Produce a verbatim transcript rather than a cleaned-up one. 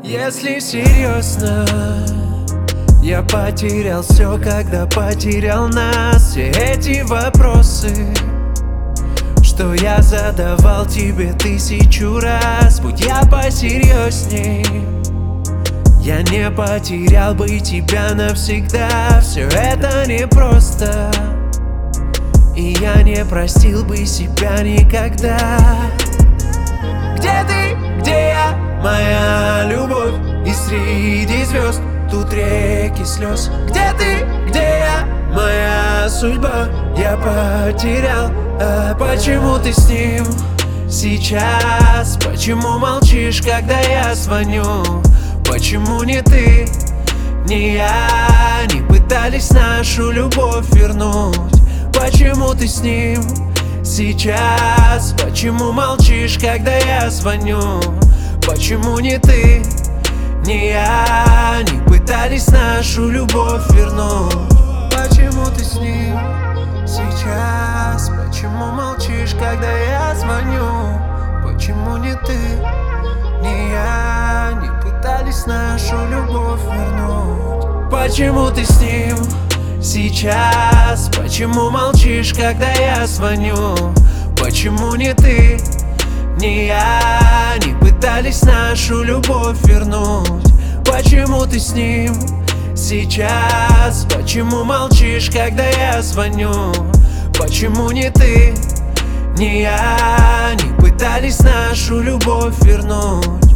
Если серьезно, я потерял все, когда потерял нас. Все эти вопросы, что я задавал тебе тысячу раз. Будь я посерьезней, я не потерял бы тебя навсегда. Все это непросто, и я не простил бы себя никогда. Где ты, где я, моя любовь? И среди звезд тут реки слез. Где ты, где я, моя судьба? Я потерял, а почему ты с ним сейчас? Почему молчишь, когда я звоню? Почему ни ты, ни я не пытались нашу любовь вернуть? Почему ты с ним сейчас? Почему молчишь, когда я звоню? Почему ни ты, ни я не пытались нашу любовь вернуть? Почему ты с ним сейчас? Почему молчишь, когда я звоню? Почему ни ты, ни я не пытались нашу любовь вернуть? Почему ты с ним сейчас? Почему молчишь, когда я звоню? Почему ни ты, ни я не пытались нашу любовь вернуть? Почему ты с ним сейчас? Почему молчишь, когда я звоню? Почему ни ты, ни я не пытались нашу любовь вернуть?